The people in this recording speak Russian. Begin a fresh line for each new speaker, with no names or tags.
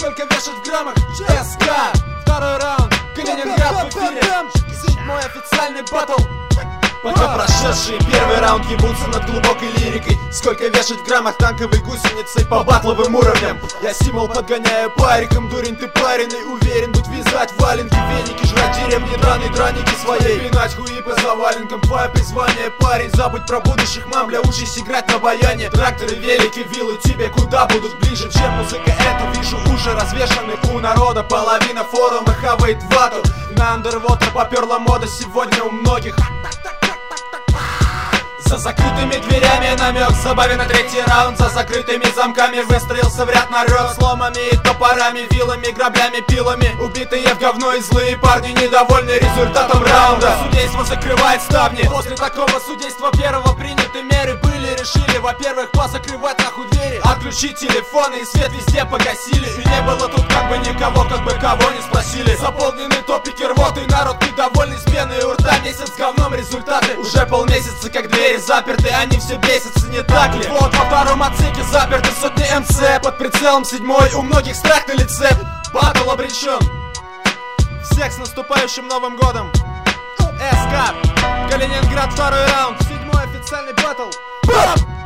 сколько вешать в граммах? СК, второй раунд, Калининград в эфире. Седьмой официальный батл. Пока прошедшие первый раунд ебутся над глубокой лирикой. Сколько вешать в граммах танковой гусеницей по батловым уровням. Я символ подгоняю париком, дурень ты пареный. Уверен, будь вязать валенки, веники, жрать деревни, драные драники своей. Пинать хуи по заваленкам, твое призвание, парень. Забудь про будущих мам, бля, учись играть на баяне. Тракторы, велики, виллы тебе куда будут ближе, чем музыка эту. Вижу уши развешаны у народа, половина форума хавает вату. На андервотер поперла мода сегодня у многих. За закрытыми дверями намек, забавен на третий раунд. За закрытыми замками выстроился в ряд народ. Сломами и топорами, вилами, граблями, пилами. Убитые в говно и злые парни, недовольны результатом раунда. Судейство закрывает ставни. После такого судейства первого приняты меры были. Решили, во-первых, позакрывать нахуй двери, отключить телефоны и свет везде погасили. И не было тут как бы никого, как бы кого не спросили. Заполнены топики рвоты, народ недовольный, с пеной у рта. Месяц с говном, результаты уже полмесяца, как двери заперты, они все бесятся, не так ли? Вот во втором отсеке заперты сотни МЦ. Под прицелом седьмой, у многих страх на лице. Батл обречен. Всех с наступающим Новым годом. СК, Калининград, второй раунд. Седьмой официальный батл. Бам!